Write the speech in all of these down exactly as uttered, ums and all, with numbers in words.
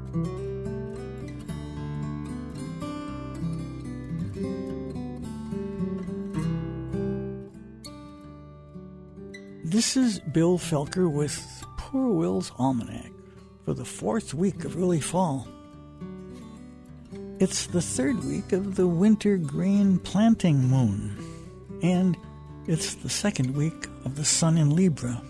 This is Bill Felker with Poor Will's Almanac for the fourth week of early fall. It's the third week of the winter grain planting moon, and it's the second week of the sun in Libra.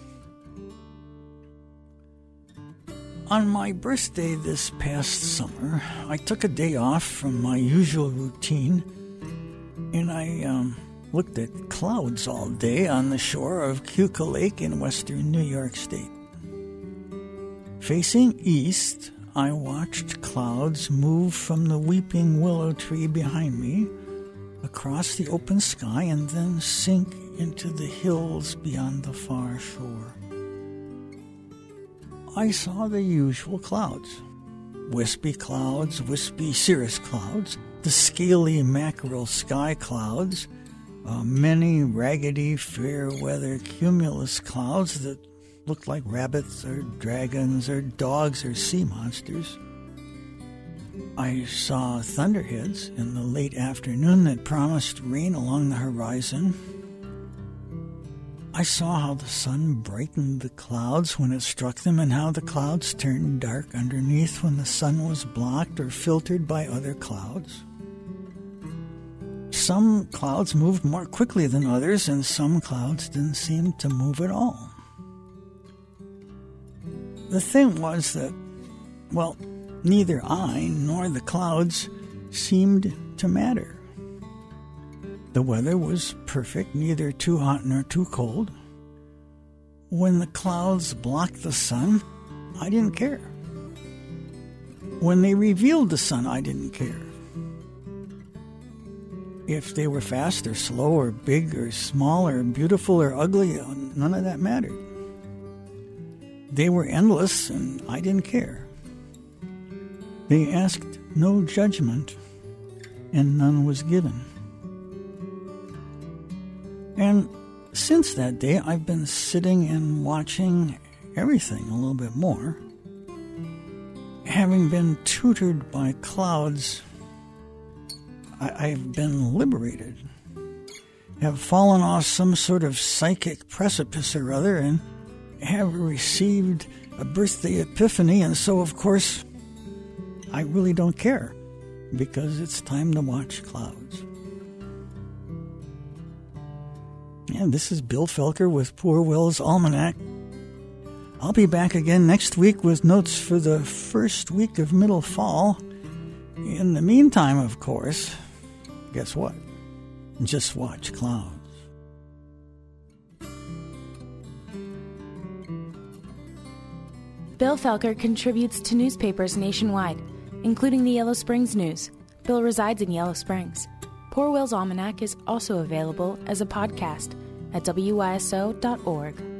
On my birthday this past summer, I took a day off from my usual routine, and I um, looked at clouds all day on the shore of Keuka Lake in western New York State. Facing east, I watched clouds move from the weeping willow tree behind me across the open sky and then sink into the hills beyond the far shore. I saw the usual clouds. Wispy clouds, wispy cirrus clouds, the scaly mackerel sky clouds, uh, many raggedy fair-weather cumulus clouds that looked like rabbits or dragons or dogs or sea monsters. I saw thunderheads in the late afternoon that promised rain along the horizon. I saw how the sun brightened the clouds when it struck them and how the clouds turned dark underneath when the sun was blocked or filtered by other clouds. Some clouds moved more quickly than others, and some clouds didn't seem to move at all. The thing was that, well, neither I nor the clouds seemed to matter. The weather was perfect, neither too hot nor too cold. When the clouds blocked the sun, I didn't care. When they revealed the sun, I didn't care. If they were fast or slow or big or small or beautiful or ugly, none of that mattered. They were endless, and I didn't care. They asked no judgment, and none was given. And since that day, I've been sitting and watching everything a little bit more. Having been tutored by clouds, I- I've been liberated, have fallen off some sort of psychic precipice or other, and have received a birthday epiphany, and so, of course, I really don't care, because it's time to watch clouds. And this is Bill Felker with Poor Will's Almanac. I'll be back again next week with notes for the first week of middle fall. In the meantime, of course, guess what? Just watch clouds. Bill Felker contributes to newspapers nationwide, including the Yellow Springs News. Bill resides in Yellow Springs. Poor Will's Almanac is also available as a podcast at W Y S O dot org.